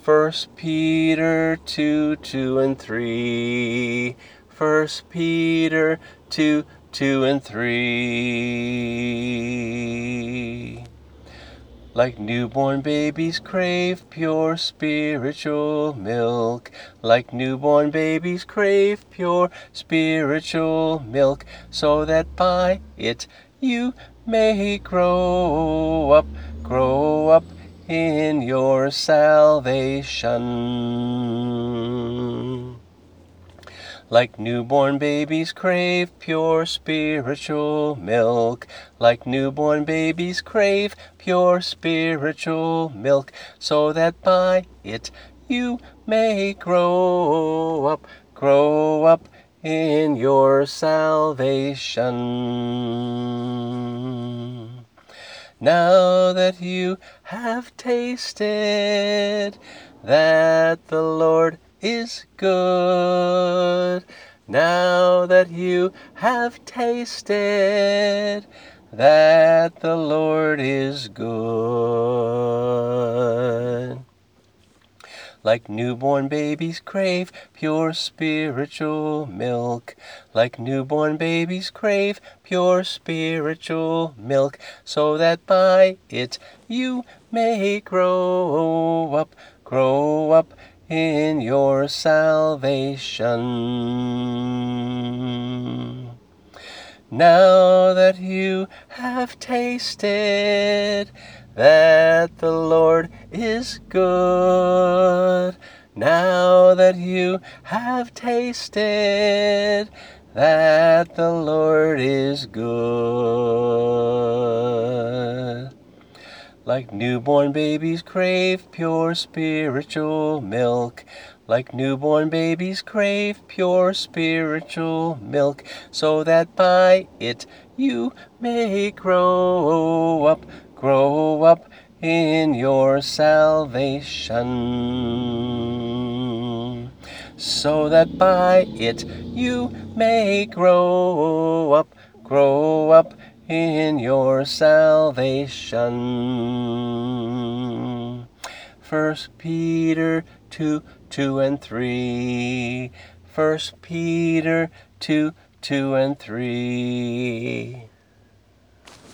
First Peter 2, 2 and 3. First Peter 2, 2 and 3. Like newborn babies crave pure spiritual milk. Like newborn babies crave pure spiritual milk, so that by it you may grow up in your salvation. Like newborn babies crave pure spiritual milk. Like newborn babies crave pure spiritual milk, so that by it you may grow up in your salvation. Now that you have tasted that the Lord is good. Now that you have tasted that the Lord is good. Like newborn babies crave pure spiritual milk. Like newborn babies crave pure spiritual milk, so that by it you may grow up in your salvation. Now that you have tasted that the Lord is good. Now that you have tasted that the Lord is good. Like newborn babies crave pure spiritual milk. Like newborn babies crave pure spiritual milk, so that by it you may grow up in your salvation. So that by it you may grow up in your salvation. First Peter 2, 2 and 3. First Peter 2, 2 and 3.